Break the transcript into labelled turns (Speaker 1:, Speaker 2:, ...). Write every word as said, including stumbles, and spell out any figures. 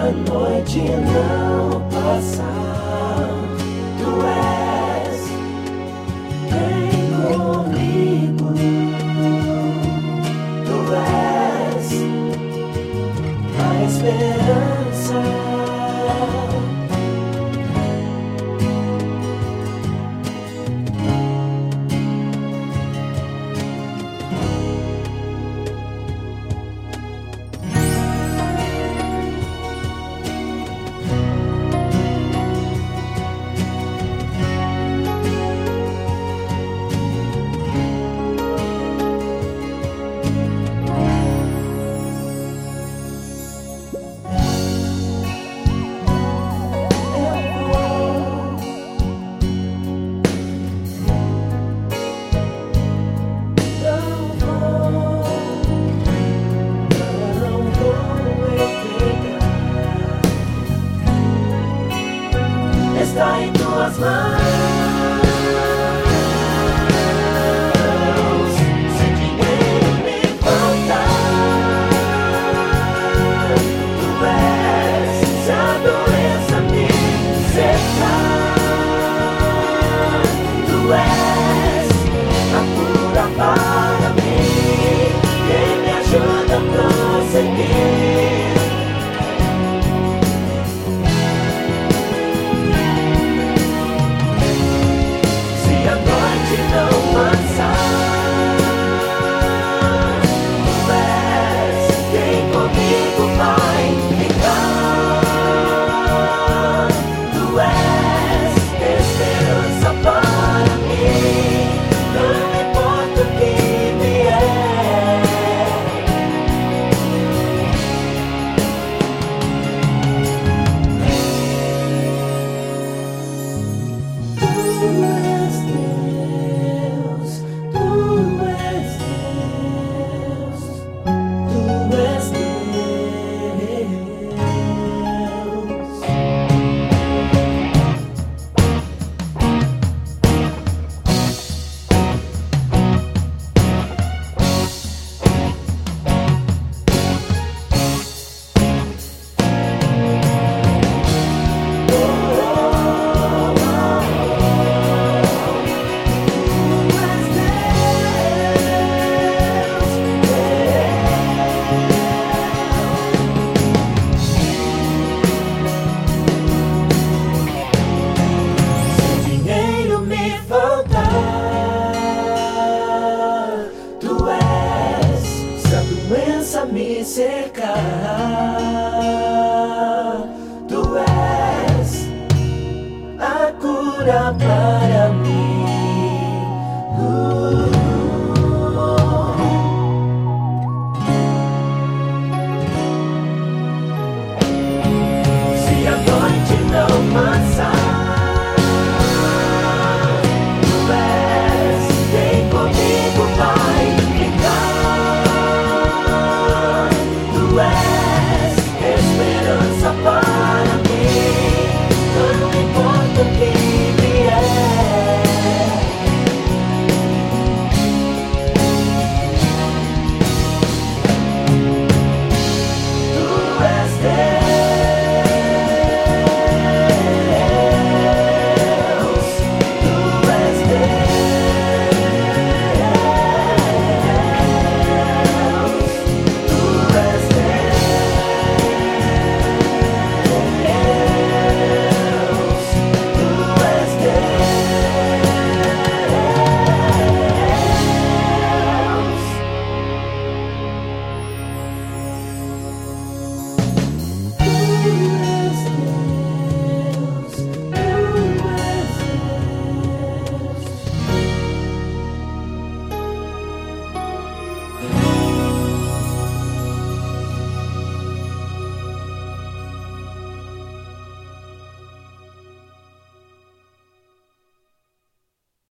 Speaker 1: a noite não passar, tu és quem comigo, tu és a esperança. Está em tuas mãos. Se dinheiro me faltar, tu és. Se a doença me cercar, tu és a cura para mim, quem me ajuda a prosseguir. Me cercar, tu és a cura para mim. Uh. Se a noite não passar, tu és quem comigo vai ficar. Tu és esperança para mim, não importa o que vier. Tu és Deus, tu és Deus, tu és Deus.